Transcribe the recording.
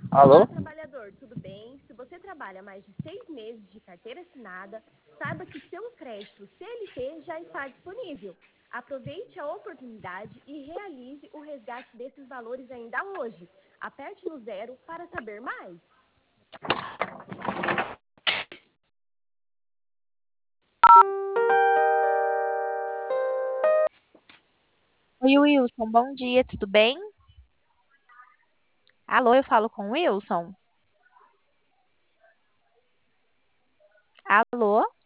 Olá, Alô? trabalhador, tudo bem? Se você trabalha mais de 6 meses de carteira assinada, saiba que seu crédito CLT já está disponível. Aproveite a oportunidade e realize o resgate desses valores ainda hoje. Aperte no zero para saber mais. Oi, Wilson, bom dia, tudo bem? Alô, eu falo com o Wilson? Alô?